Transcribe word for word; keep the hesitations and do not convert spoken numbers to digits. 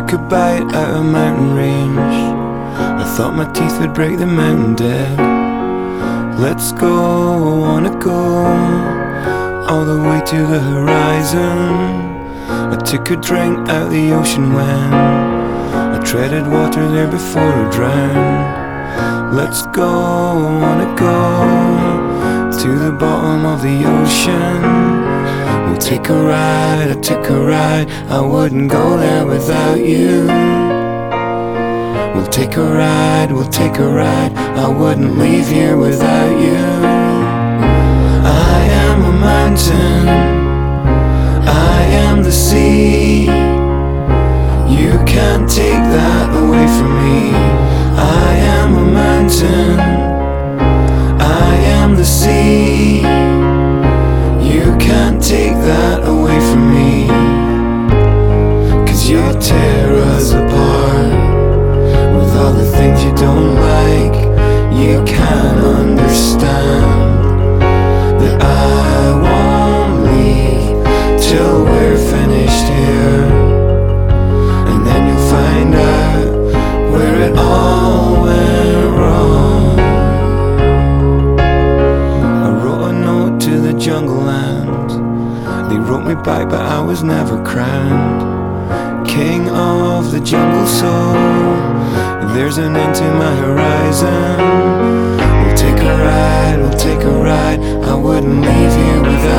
took a bite out of mountain range. I thought my teeth would break the mountain dead. Let's go, I wanna go all the way to the horizon. I took a drink out the ocean when I treaded water there before I drowned. Let's go, I wanna go to the bottom of the ocean. We'll take a ride, I took a ride, I wouldn't go there without you. We'll take a ride, we'll take a ride, I wouldn't leave here without you. I am a mountain, I am the sea. You can't take that away from me. I am a mountain, I am the sea. You can't take that away from me. 'Cause you tear us apart with all the things you don't like. You can't understand that I won't leave till we're finished here. And then you'll find out where it all went wrong. I wrote a note to the jungle land. They wrote me back but I was never crowned king of the jungle soul. There's an end to my horizon. We'll take a ride, we'll take a ride, I wouldn't leave here without